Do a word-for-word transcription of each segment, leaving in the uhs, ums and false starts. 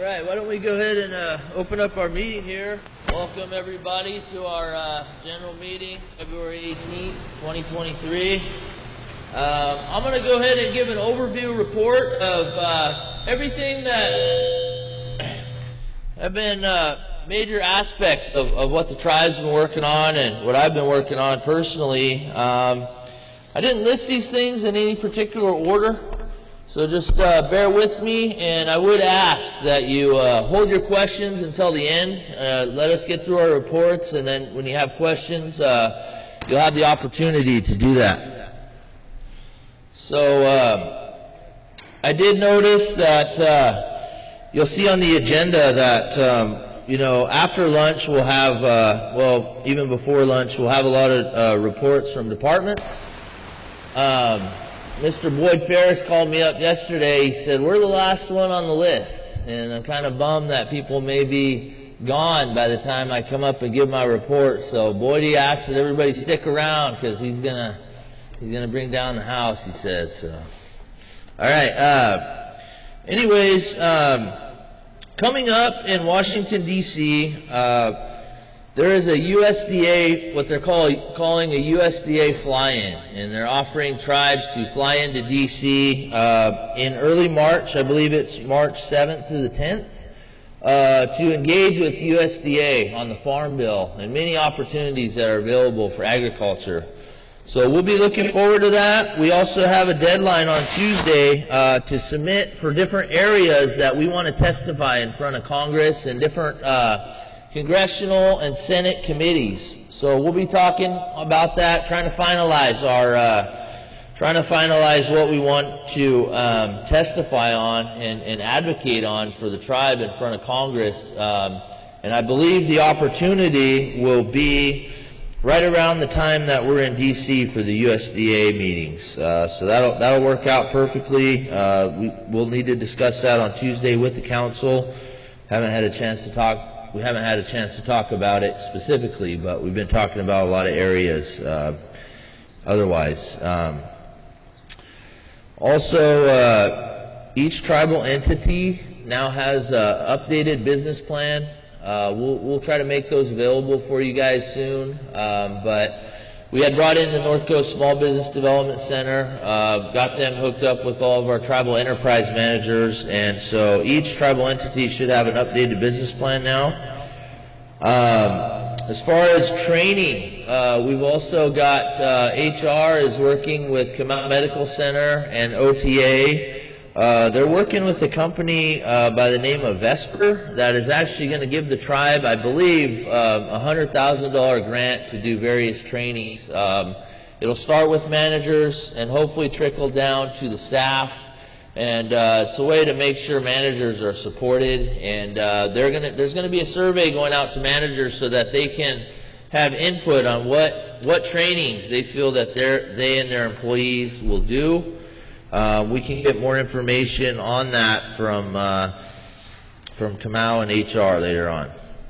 right, why don't we go ahead and uh, open up our meeting here. Welcome everybody to our uh, general meeting, February eighteenth, twenty twenty-three. Um, I'm going to go ahead and give an overview report of uh, everything that have been uh, major aspects of, of what the tribe's been working on and what I've been working on personally. Um, I didn't list these things in any particular order. So just uh, bear with me, and I would ask that you uh, hold your questions until the end. Uh, let us get through our reports, and then when you have questions, uh, you'll have the opportunity to do that. So uh, I did notice that uh, you'll see on the agenda that, um, you know, after lunch we'll have, uh, well, even before lunch, we'll have a lot of uh, reports from departments. Um, Mister Boyd Ferris called me up yesterday. He said, we're the last one on the list. And I'm kind of bummed that people may be gone by the time I come up and give my report. So Boyd asked that everybody stick around because he's going to he's gonna bring down the house, he said. So, all right. Uh, anyways, um, coming up in Washington, D C, uh, there is a U S D A, what they're call, calling a U S D A fly-in, and they're offering tribes to fly into D C uh, in early March. I believe it's March seventh through the tenth, uh, to engage with U S D A on the Farm Bill and many opportunities that are available for agriculture. So we'll be looking forward to that. We also have a deadline on Tuesday uh, to submit for different areas that we want to testify in front of Congress and different uh, congressional and Senate committees. So we'll be talking about that, trying to finalize our, uh, trying to finalize what we want to um, testify on and, and advocate on for the tribe in front of Congress. Um, and I believe the opportunity will be right around the time that we're in D C for the U S D A meetings. Uh, so that'll that'll work out perfectly. Uh, we, we'll need to discuss that on Tuesday with the council. Haven't had a chance to talk. We haven't had a chance to talk about it specifically, but we've been talking about a lot of areas uh, otherwise. Um, also, uh, each tribal entity now has an updated business plan. Uh, we'll, we'll try to make those available for you guys soon, um, but we had brought in the North Coast Small Business Development Center, uh, got them hooked up with all of our tribal enterprise managers, and so each tribal entity should have an updated business plan now. Um, as far as training, uh, we've also got uh, H R is working with Kamau Medical Center and O T A. Uh, they're working with a company uh, by the name of Vesper that is actually going to give the tribe, I believe, um, a one hundred thousand dollar grant to do various trainings. Um, it'll start with managers and hopefully trickle down to the staff. And uh, it's a way to make sure managers are supported. And uh, they're gonna, there's going to be a survey going out to managers so that they can have input on what, what trainings they feel that they and their employees will do. Uh, we can get more information on that from uh, from Kamau and H R later on.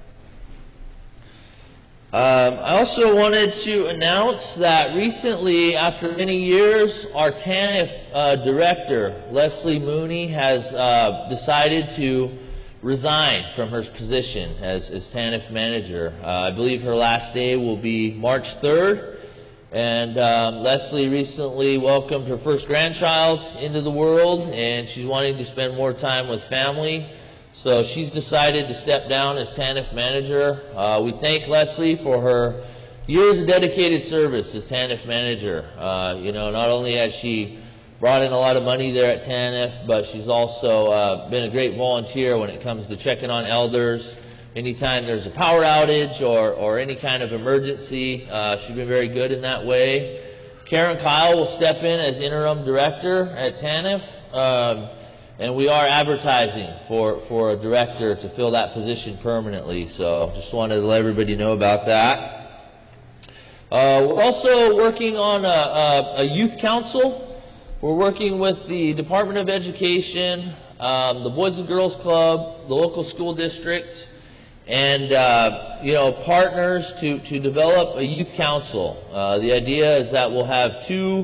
Um, I also wanted to announce that recently, after many years, our TANF uh, director, Leslie Mooney, has uh, decided to resign from her position as, as TANF manager. Uh, I believe her last day will be March third. And um, Leslie recently welcomed her first grandchild into the world, and she's wanting to spend more time with family. So she's decided to step down as TANF manager. Uh, we thank Leslie for her years of dedicated service as TANF manager. Uh, you know, not only has she brought in a lot of money there at TANF, but she's also uh, been a great volunteer when it comes to checking on elders. Anytime there's a power outage or, or any kind of emergency, uh, she's been very good in that way. Karen Kyle will step in as interim director at TANF, um, and we are advertising for, for a director to fill that position permanently. So just wanted to let everybody know about that. Uh, we're also working on a, a, a youth council. We're working with the Department of Education, um, the Boys and Girls Club, the local school district, and uh, you know, partners to, to develop a youth council. Uh, the idea is that we'll have two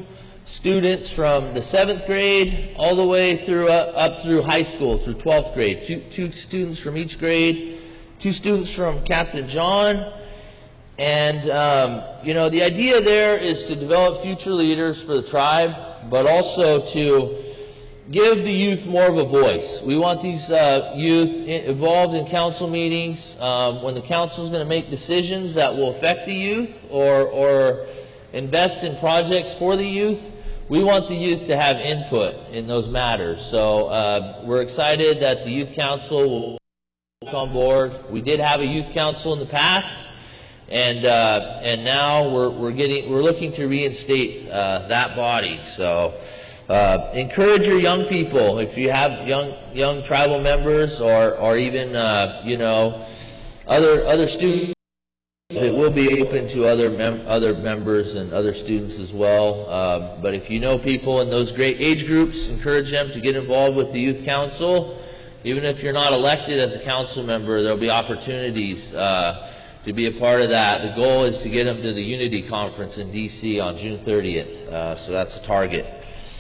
students from the seventh grade all the way through uh, up through high school, through twelfth grade. Two, two students from each grade, two students from Captain John. And, um, you know, the idea there is to develop future leaders for the tribe, but also to give the youth more of a voice. We want these uh, youth involved in council meetings um, when the council is going to make decisions that will affect the youth or, or invest in projects for the youth. We want the youth to have input in those matters. So uh, we're excited that the youth council will come on board. We did have a youth council in the past, and uh, and now we're we're getting we're looking to reinstate uh, that body. So. Uh, encourage your young people. If you have young young tribal members, or or even uh, you know other other students, it will be open to other mem other members and other students as well. Uh, but if you know people in those great age groups, encourage them to get involved with the youth council. Even if you're not elected as a council member, there'll be opportunities uh, to be a part of that. The goal is to get them to the Unity Conference in D C on June thirtieth. Uh, so that's a target.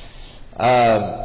Um,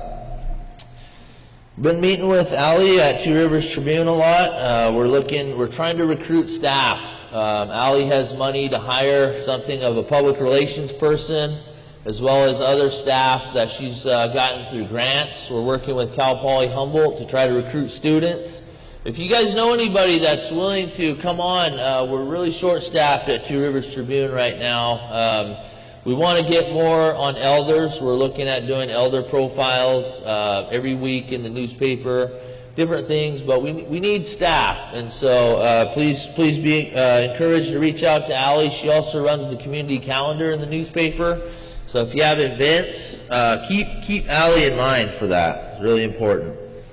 been meeting with Allie at Two Rivers Tribune a lot. Uh, we're looking, we're trying to recruit staff. Um, Allie has money to hire something of a public relations person, as well as other staff that she's uh, gotten through grants. We're working with Cal Poly Humboldt to try to recruit students. If you guys know anybody that's willing to come on, uh, we're really short-staffed at Two Rivers Tribune right now. Um, We want to get more on elders. We're looking at doing elder profiles uh, every week in the newspaper, different things, but we, we need staff. And so uh, please please be uh, encouraged to reach out to Allie. She also runs the community calendar in the newspaper. So if you have events, uh, keep, keep Allie in mind for that. It's really important.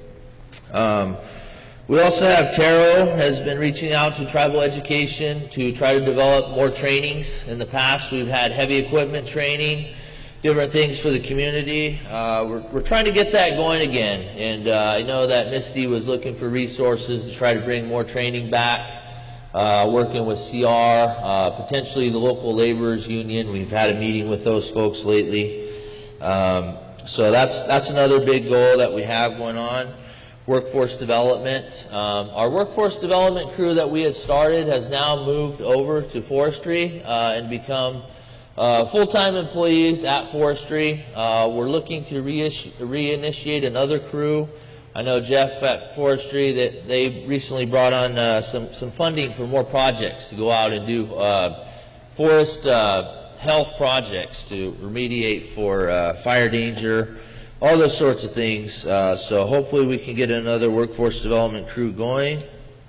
Um, We also have Taro has been reaching out to tribal education to try to develop more trainings. In the past, we've had heavy equipment training, different things for the community. Uh, we're, we're trying to get that going again. And uh, I know that Misty was looking for resources to try to bring more training back, uh, working with C R, uh, potentially the local laborers union. We've had a meeting with those folks lately. Um, so that's, that's another big goal that we have going on. Workforce development. Um, our workforce development crew that we had started has now moved over to forestry uh, and become uh, full-time employees at forestry. Uh, we're looking to reinitiate another crew. I know Jeff at forestry that they recently brought on uh, some, some funding for more projects to go out and do uh, forest uh, health projects to remediate for uh, fire danger, all those sorts of things. Uh, so hopefully we can get another workforce development crew going.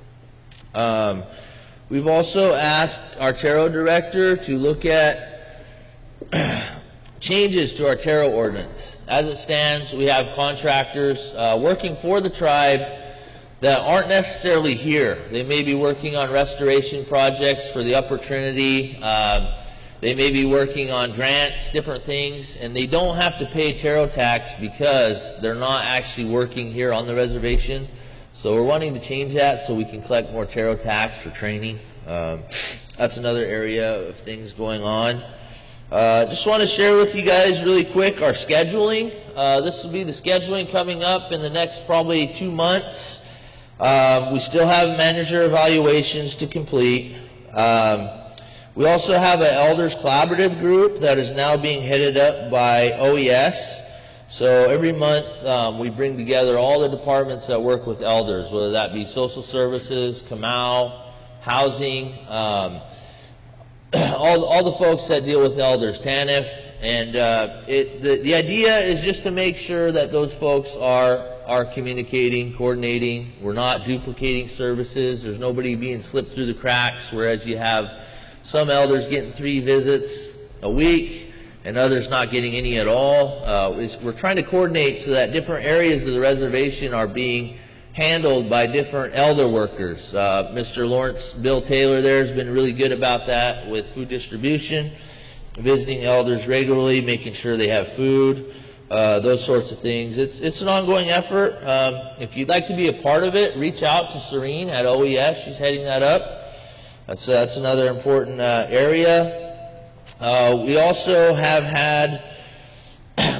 Um, we've also asked our Taro director to look at changes to our Taro ordinance. As it stands, we have contractors uh, working for the tribe that aren't necessarily here. They may be working on restoration projects for the Upper Trinity. Um, They may be working on grants, different things, and they don't have to pay Taro tax because they're not actually working here on the reservation. So we're wanting to change that so we can collect more Taro tax for training. Um, that's another area of things going on. Uh, just want to share with you guys really quick our scheduling. Uh, this will be the scheduling coming up in the next probably two months. Um, we still have manager evaluations to complete. Um, We also have an elders collaborative group that is now being headed up by O E S. So every month um, we bring together all the departments that work with elders, whether that be social services, C A M A U, housing, um, all, all the folks that deal with elders, T A N F. And uh, it, the, the idea is just to make sure that those folks are, are communicating, coordinating. We're not duplicating services. There's nobody being slipped through the cracks, whereas you have some elders getting three visits a week and others not getting any at all. Uh, we're trying to coordinate so that different areas of the reservation are being handled by different elder workers. Uh, Mister Lawrence Bill Taylor there has been really good about that with food distribution, visiting elders regularly, making sure they have food, uh, those sorts of things. It's, it's an ongoing effort. Um, if you'd like to be a part of it, reach out to Serene at O E S. She's heading that up. That's, uh, that's another important uh, area. Uh, we also have had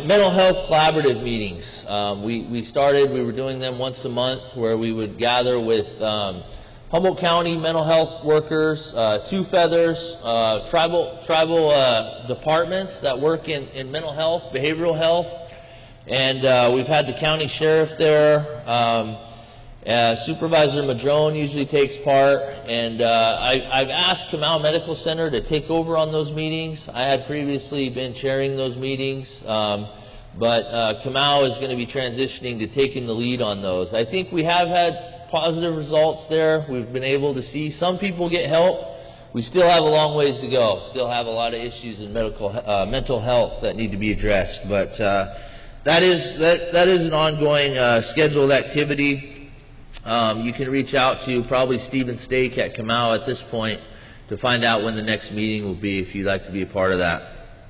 mental health collaborative meetings. Um, we, we started, we were doing them once a month where we would gather with um, Humboldt County mental health workers, uh, Two Feathers, uh, tribal, tribal uh, departments that work in, in mental health, behavioral health, and uh, we've had the county sheriff there. Um, Uh, Supervisor Madrone usually takes part, and uh, I, I've asked Comal Medical Center to take over on those meetings. I had previously been chairing those meetings, um, but uh, Comal is going to be transitioning to taking the lead on those. I think we have had positive results there. We've been able to see some people get help. We still have a long ways to go. Still have a lot of issues in medical, uh, mental health that need to be addressed, but uh, that is that that is an ongoing uh, scheduled activity. Um, you can reach out to probably Stephen Stake at Comal at this point to find out when the next meeting will be if you'd like to be a part of that.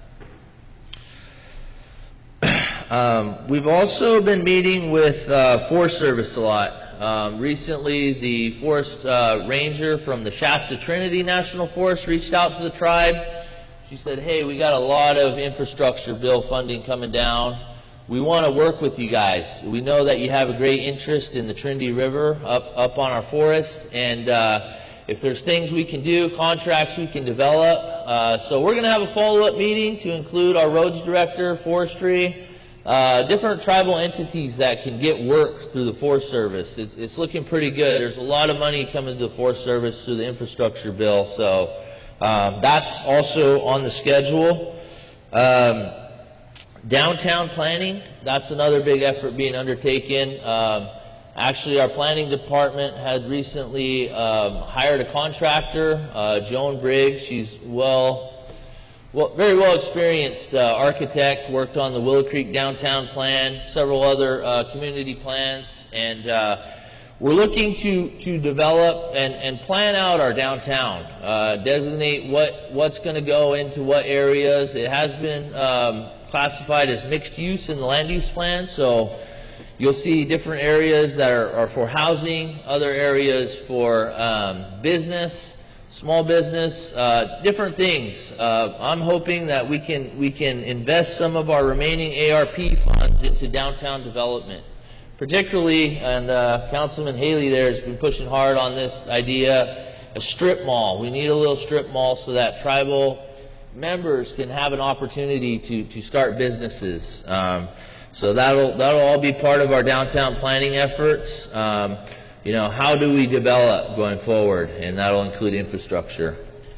Um, we've also been meeting with uh, Forest Service a lot. Um, recently, the forest uh, ranger from the Shasta Trinity National Forest reached out to the tribe. She said, hey, we got a lot of infrastructure bill funding coming down. We want to work with you guys. We know that you have a great interest in the Trinity River up, up on our forest, and uh, if there's things we can do, contracts we can develop. Uh, so we're going to have a follow-up meeting to include our roads director, forestry, uh, different tribal entities that can get work through the Forest Service. It's, it's looking pretty good. There's a lot of money coming to the Forest Service through the infrastructure bill, so um, that's also on the schedule. Um, Downtown planning, that's another big effort being undertaken. Um, actually, our planning department had recently um, hired a contractor, uh, Joan Briggs. She's well, well, very well experienced uh, architect, worked on the Willow Creek downtown plan, several other uh, community plans, and uh, we're looking to, to develop and, and plan out our downtown, uh, designate what, what's going to go into what areas. It has been um, classified as mixed use in the land use plan, so you'll see different areas that are, are for housing, other areas for um, business, small business, uh, different things. Uh, I'm hoping that we can we can invest some of our remaining A R P funds into downtown development, particularly, and uh, Councilman Haley there has been pushing hard on this idea, a strip mall. We need a little strip mall so that tribal members can have an opportunity to, to start businesses. Um, so that'll, that'll all be part of our downtown planning efforts. Um, you know, how do we develop going forward? And that'll include infrastructure.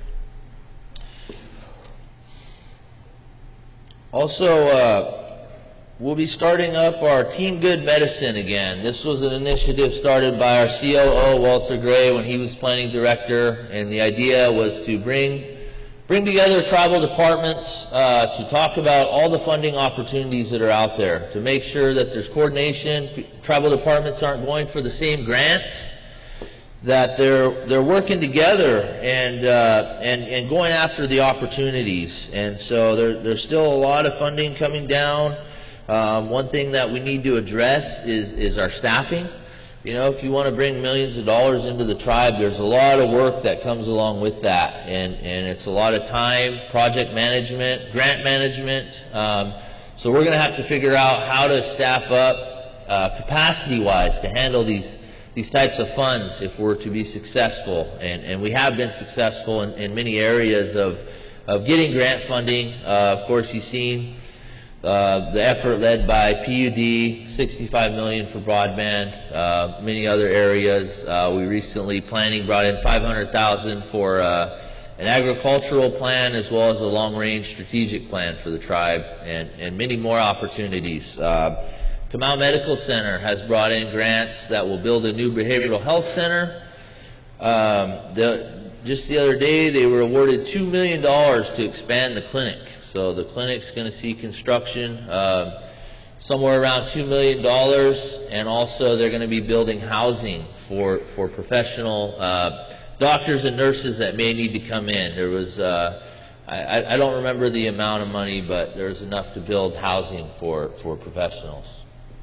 Also, uh, we'll be starting up our Team Good Medicine again. This was an initiative started by our C O O, Walter Gray, when he was planning director, and the idea was to bring Bring together tribal departments uh, to talk about all the funding opportunities that are out there, to make sure that there's coordination. Tribal departments aren't going for the same grants, that they're they're working together and uh, and and going after the opportunities. And so there, there's still a lot of funding coming down. Um, one thing that we need to address is is our staffing. You know, if you want to bring millions of dollars into the tribe, there's a lot of work that comes along with that, and, and it's a lot of time, project management, grant management. Um, so we're going to have to figure out how to staff up uh, capacity-wise to handle these these types of funds if we're to be successful, and, and we have been successful in, in many areas of, of getting grant funding. Uh, of course, you've seen Uh, the effort led by P U D, sixty-five million dollars for broadband, uh, many other areas. Uh, we recently, planning brought in five hundred thousand dollars for uh, an agricultural plan as well as a long-range strategic plan for the tribe, and, and many more opportunities. Uh, Comal Medical Center has brought in grants that will build a new behavioral health center. Um, the, just the other day, they were awarded two million dollars to expand the clinic. So the clinic's going to see construction uh, somewhere around two million dollars, and also they're going to be building housing for, for professional uh, doctors and nurses that may need to come in. There was, uh, I, I don't remember the amount of money, but there was enough to build housing for, for professionals.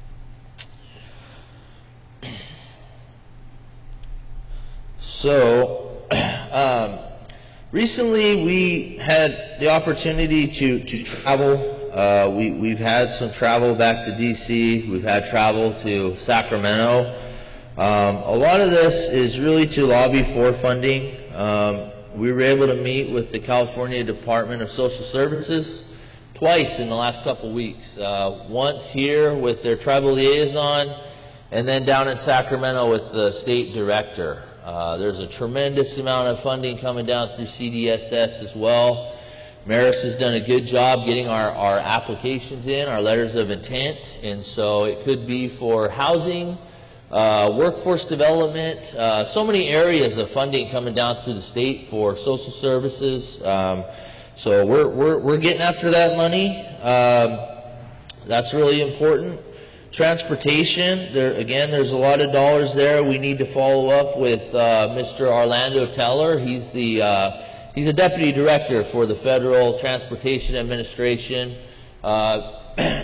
So, um, recently, we had the opportunity to, to travel Uh, we, we've had some travel back to D C. We've had travel to Sacramento. Um, a lot of this is really to lobby for funding. Um, we were able to meet with the California Department of Social Services twice in the last couple weeks. Uh, once here with their tribal liaison, and then down in Sacramento with the state director. Uh, there's a tremendous amount of funding coming down through C D S S as well. Maris has done a good job getting our, our applications in, our letters of intent, and so it could be for housing, uh, workforce development, uh, so many areas of funding coming down through the state for social services. Um, so we're, we're, we're getting after that money. Um, that's really important. Transportation, there again, there's a lot of dollars there. We need to follow up with uh, Mister Orlando Teller. He's the uh, he's a deputy director for the Federal Transportation Administration. Uh,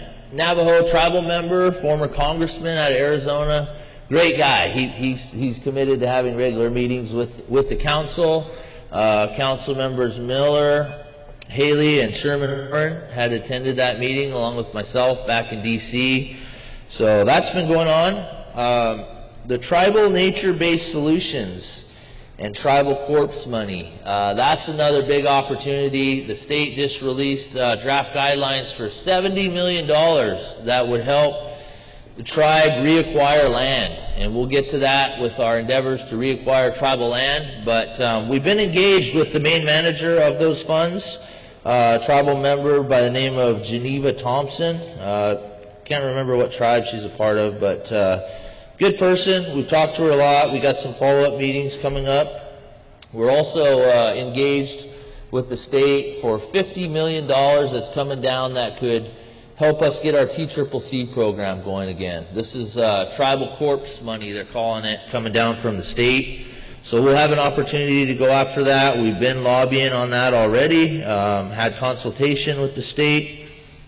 Navajo tribal member, former congressman out of Arizona. Great guy. He, he's he's committed to having regular meetings with with the council. Uh, council members Miller, Haley, and Sherman Warren had attended that meeting along with myself back in D C. So that's been going on. Um, the tribal nature-based solutions and tribal corpse money. Uh, that's another big opportunity. The state just released uh, draft guidelines for seventy million dollars that would help the tribe reacquire land. And we'll get to that with our endeavors to reacquire tribal land. But um, we've been engaged with the main manager of those funds, uh, a tribal member by the name of Geneva Thompson. Uh, Can't remember what tribe she's a part of, but uh, good person. We've talked to her a lot. We got some follow-up meetings coming up. We're also uh, engaged with the state for fifty million dollars that's coming down that could help us get our T C C C program going again. This is uh, tribal corpse money, they're calling it, coming down from the state. So we'll have an opportunity to go after that. We've been lobbying on that already, um, had consultation with the state.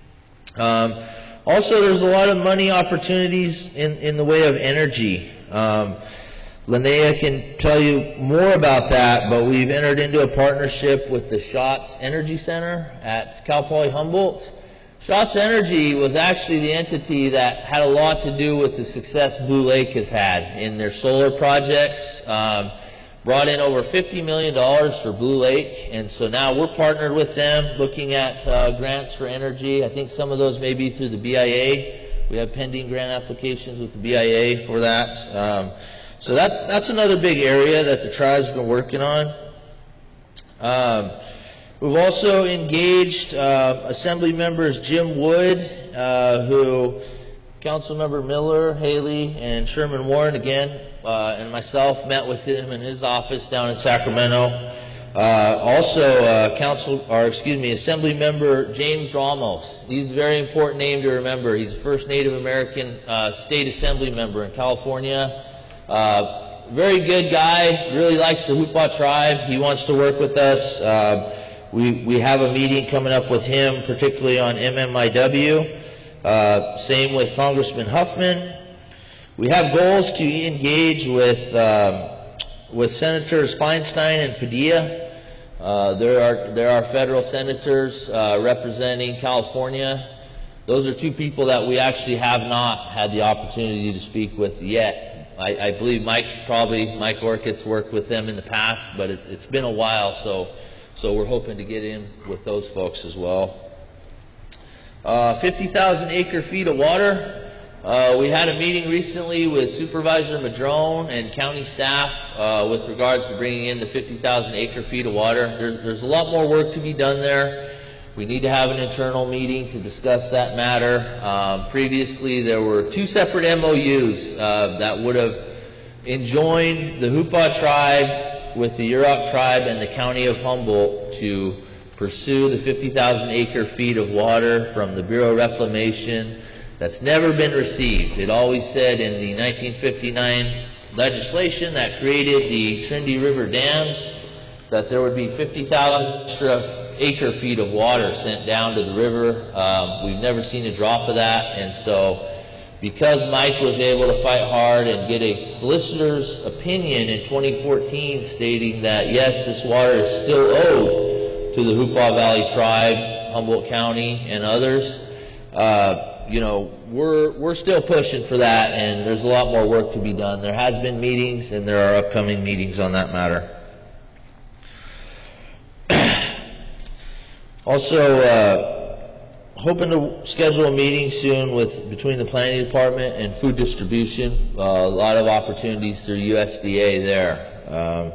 Um, Also, there's a lot of money opportunities in, in the way of energy. Um, Linnea can tell you more about that, but we've entered into a partnership with the Schatz Energy Center at Cal Poly Humboldt. Schatz Energy was actually the entity that had a lot to do with the success Blue Lake has had in their solar projects. Um, brought in over fifty million dollars for Blue Lake, and so now we're partnered with them looking at uh, grants for energy. I think some of those may be through the B I A. We have pending grant applications with the B I A for that. Um, so that's that's another big area that the tribe's been working on. Um, we've also engaged uh, Assembly members Jim Wood, uh, who Councilmember Miller, Haley, and Sherman Warren again. Uh, and myself met with him in his office down in Sacramento. Uh, also, uh, council, or excuse me, Assembly Member James Ramos. He's a very important name to remember. He's the first Native American uh, state assembly member in California. Uh, very good guy. Really likes the Hupa tribe. He wants to work with us. Uh, we we have a meeting coming up with him, particularly on M M I W. Uh, same with Congressman Huffman. We have goals to engage with um, with Senators Feinstein and Padilla. Uh, there are there are federal senators uh, representing California. Those are two people that we actually have not had the opportunity to speak with yet. I, I believe Mike probably Mike Orcutt's worked with them in the past, but it's it's been a while, so so we're hoping to get in with those folks as well. Uh, fifty thousand acre feet of water. Uh, we had a meeting recently with Supervisor Madrone and county staff uh, with regards to bringing in the fifty thousand acre feet of water. There's, there's a lot more work to be done there. We need to have an internal meeting to discuss that matter. Um, previously, there were two separate M O Us uh, that would have enjoined the Hupa tribe with the Yurok tribe and the county of Humboldt to pursue the fifty thousand acre feet of water from the Bureau of Reclamation. That's never been received. It always said in the nineteen fifty-nine legislation that created the Trinity River dams that there would be fifty thousand extra acre feet of water sent down to the river. Um, we've never seen a drop of that, and so because Mike was able to fight hard and get a solicitor's opinion in twenty fourteen stating that yes, this water is still owed to the Hupa Valley tribe, Humboldt County, and others. Uh, you know, we're, we're still pushing for that, and there's a lot more work to be done. There has been meetings, and there are upcoming meetings on that matter. Also, uh, hoping to schedule a meeting soon with between the planning department and food distribution. Uh, a lot of opportunities through U S D A there. Um,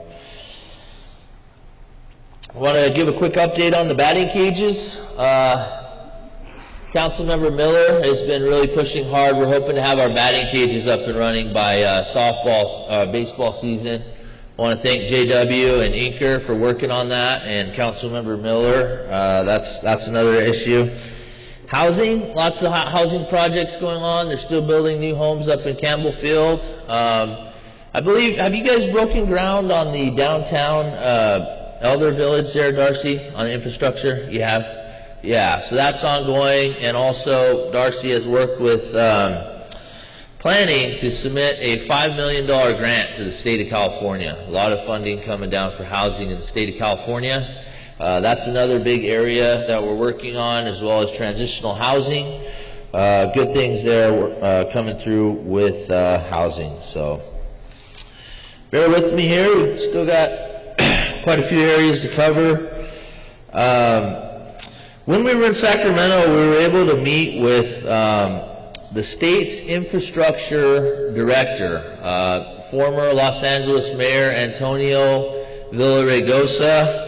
I want to give a quick update on the batting cages. Uh, Councilmember Miller has been really pushing hard. We're hoping to have our batting cages up and running by uh, softball, uh, baseball season. I want to thank J W and Inker for working on that, and Councilmember Miller. Uh, that's that's another issue. Housing, lots of housing projects going on. They're still building new homes up in Campbell Field. Um, I believe, have you guys broken ground on the downtown uh, Elder Village there, Darcy, on infrastructure? You have? Yeah, so that's ongoing, and also Darcy has worked with um, planning to submit a five million dollar grant to the state of California. A lot of funding coming down for housing in the state of California. Uh, that's another big area that we're working on, as well as transitional housing. Uh, good things there uh, coming through with uh, housing. So bear with me here. We've still got quite a few areas to cover. Um, when we were in Sacramento, we were able to meet with um, the state's infrastructure director, uh, former Los Angeles Mayor Antonio Villaraigosa.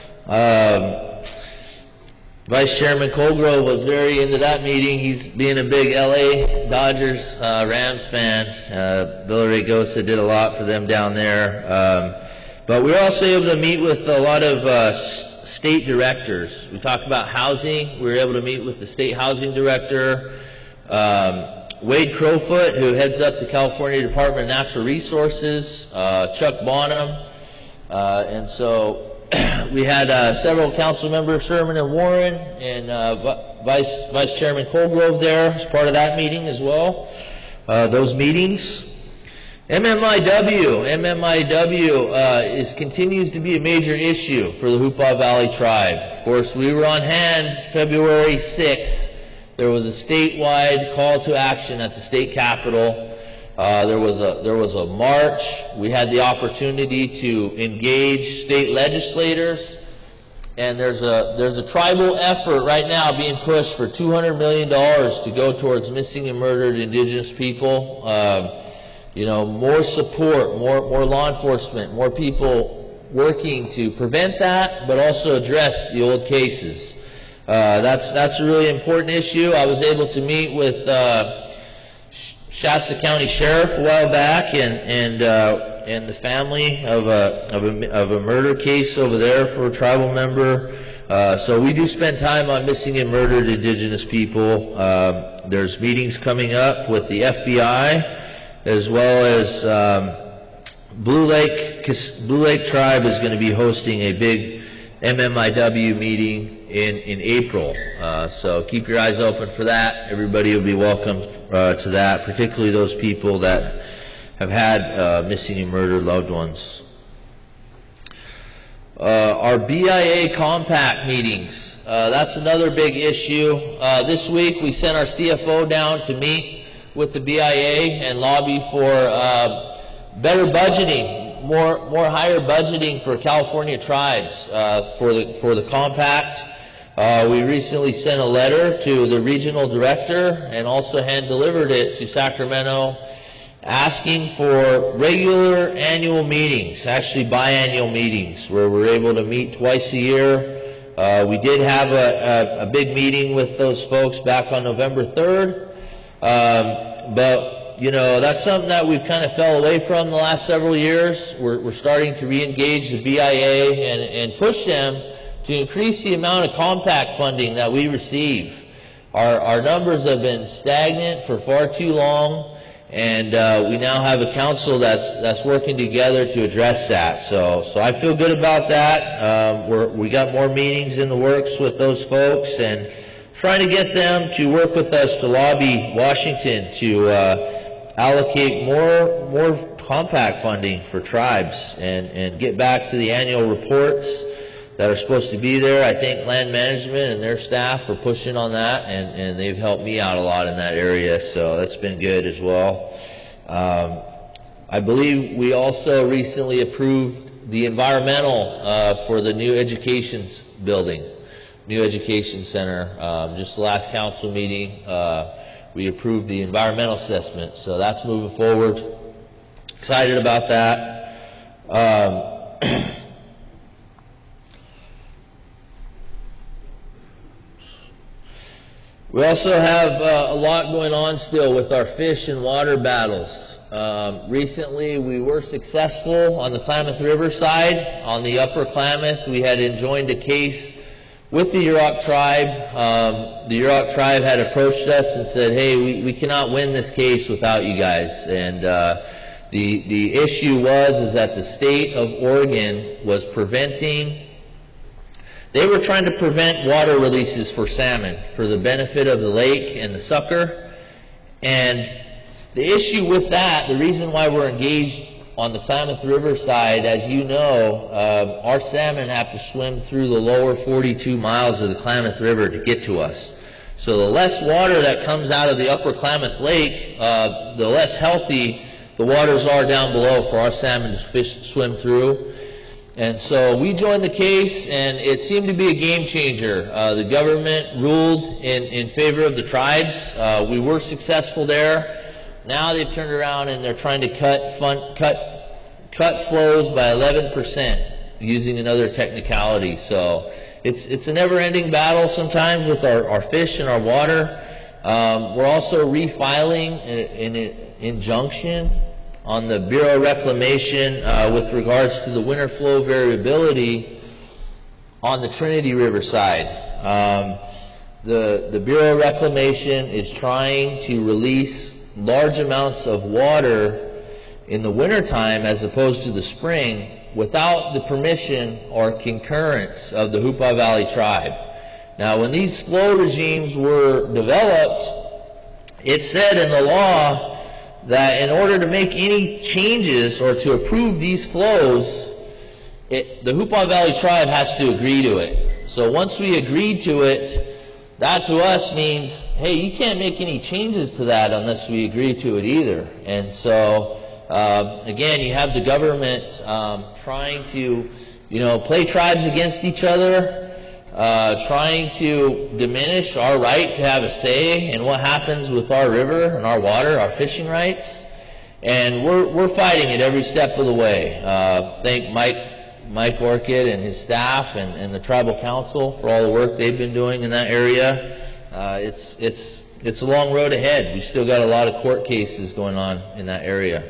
Um, Vice Chairman Colgrove was very into that meeting. He's being a big L A Dodgers uh, Rams fan. Uh, Villaraigosa did a lot for them down there. Um, but we were also able to meet with a lot of uh, state directors. We talked about housing. We were able to meet with the state housing director, um, Wade Crowfoot, who heads up the California Department of Natural Resources, uh, Chuck Bonham, uh, and so we had uh, several council members, Sherman and Warren, and uh, Vice Vice Chairman Colgrove there as part of that meeting as well. Uh, those meetings. M M I W, M M I W uh, is continues to be a major issue for the Hoopa Valley Tribe. Of course, we were on hand February sixth. There was a statewide call to action at the state capitol. Uh, there was a there was a march. We had the opportunity to engage state legislators, and there's a there's a tribal effort right now being pushed for two hundred million dollars to go towards missing and murdered indigenous people. Uh, you know, more support, more more law enforcement, more people working to prevent that, but also address the old cases. Uh, that's that's a really important issue. I was able to meet with Uh, Shasta County Sheriff a while back, and and uh, and the family of a of a of a murder case over there for a tribal member. Uh, so we do spend time on missing and murdered indigenous people. Um, there's meetings coming up with the F B I, as well as um, Blue Lake Blue Lake Tribe is going to be hosting a big M M I W meeting in in April. Uh, so keep your eyes open for that. Everybody will be welcome uh, to that, particularly those people that have had uh, missing and murdered loved ones. Uh, our B I A compact meetings, uh, that's another big issue. Uh, this week we sent our C F O down to meet with the B I A and lobby for uh, better budgeting, more more higher budgeting for California tribes uh, for the for the compact. Uh, we recently sent a letter to the regional director and also hand delivered it to Sacramento, asking for regular annual meetings, actually biannual meetings, where we're able to meet twice a year. Uh, we did have a, a, a big meeting with those folks back on November third, um, but you know, that's something that we've kind of fell away from the last several years. We're, we're starting to re-engage the B I A and, and push them to increase the amount of compact funding that we receive. Our, our numbers have been stagnant for far too long, and uh, we now have a council that's that's working together to address that. So, so I feel good about that. Um, we're, we got more meetings in the works with those folks, and trying to get them to work with us to lobby Washington to uh, allocate more more compact funding for tribes and and get back to the annual reports that are supposed to be there. I thank land management and their staff for pushing on that, and, and they've helped me out a lot in that area, so that's been good as well. Um, I believe we also recently approved the environmental uh, for the new education building, new education center. Um, just the last council meeting, uh, we approved the environmental assessment, so that's moving forward. Excited about that. Um, we also have uh, a lot going on still with our fish and water battles. Um, recently, we were successful on the Klamath River side. On the Upper Klamath, we had enjoined a case with the Yurok tribe. Um, the Yurok tribe had approached us and said, hey, we, we cannot win this case without you guys. And uh, the, the issue was is that the state of Oregon was preventing, they were trying to prevent water releases for salmon for the benefit of the lake and the sucker. And the issue with that, the reason why we're engaged on the Klamath River side, as you know, uh, our salmon have to swim through the lower forty-two miles of the Klamath River to get to us. So the less water that comes out of the upper Klamath Lake, uh, the less healthy the waters are down below for our salmon to fish, swim through. And so we joined the case, and it seemed to be a game changer. Uh, the government ruled in, in favor of the tribes. Uh, we were successful there. Now they've turned around and they're trying to cut fun, cut cut flows by eleven percent using another technicality. So it's it's a never-ending battle sometimes with our, our fish and our water. Um, we're also refiling an, an injunction on the Bureau of Reclamation uh, with regards to the winter flow variability on the Trinity River side. Um, the, the Bureau of Reclamation is trying to release large amounts of water in the wintertime as opposed to the spring without the permission or concurrence of the Hupa Valley tribe. Now, when these flow regimes were developed, it said in the law that in order to make any changes or to approve these flows, it, the Hupa Valley tribe has to agree to it. So once we agreed to it, that to us means, hey, you can't make any changes to that unless we agree to it either. And so, um, again, you have the government um, trying to, you know, play tribes against each other, uh, trying to diminish our right to have a say in what happens with our river and our water, our fishing rights. And we're, we're fighting it every step of the way. Uh, thank Mike Mike Orchid and his staff and, and the tribal council for all the work they've been doing in that area. Uh, it's, it's, it's a long road ahead. We still got a lot of court cases going on in that area.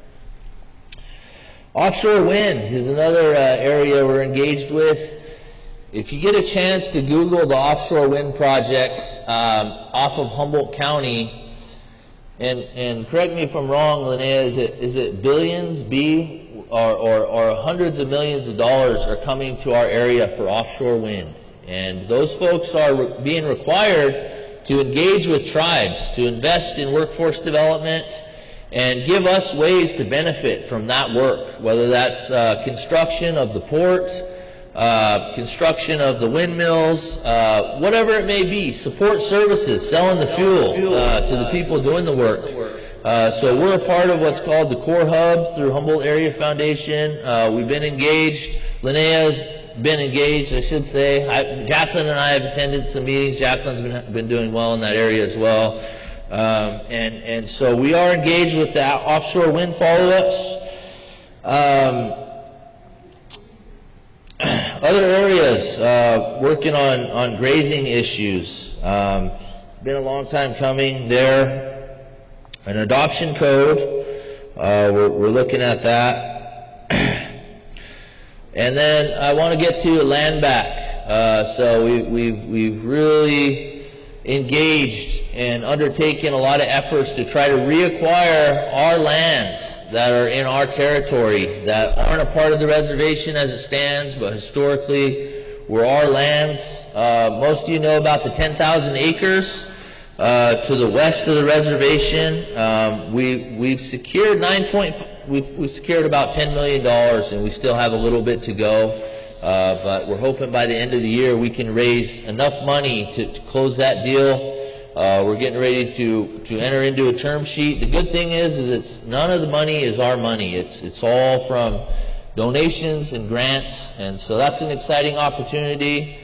Offshore wind is another uh, area we're engaged with. If you get a chance to Google the offshore wind projects um, off of Humboldt County, and, and correct me if I'm wrong, Linnea, is it, is it billions, B? Or, or, or hundreds of millions of dollars are coming to our area for offshore wind. And those folks are re being required to engage with tribes, to invest in workforce development, and give us ways to benefit from that work, whether that's uh, construction of the port, uh, construction of the windmills, uh, whatever it may be, support services, selling the fuel uh, to the people doing the work. Uh, so we're a part of what's called the Core Hub through Humboldt Area Foundation. Uh, we've been engaged. Linnea's been engaged, I should say. I, Jacqueline and I have attended some meetings. Jacqueline's been, been doing well in that area as well. Um, and, and so we are engaged with the offshore wind follow-ups. Um, other areas, uh, working on, on grazing issues. Um, it's been a long time coming there. An adoption code, uh, we're, we're looking at that. And then I want to get to land back. Uh, so we, we've, we've really engaged and undertaken a lot of efforts to try to reacquire our lands that are in our territory, that aren't a part of the reservation as it stands, but historically were our lands. Uh, most of you know about the ten thousand acres. Uh, to the west of the reservation. Um, we, we've secured nine point, we've, we've secured about ten million dollars, and we still have a little bit to go. Uh, but we're hoping by the end of the year we can raise enough money to, to close that deal. Uh, we're getting ready to, to enter into a term sheet. The good thing is, is it's none of the money is our money. It's, it's all from donations and grants, and so that's an exciting opportunity.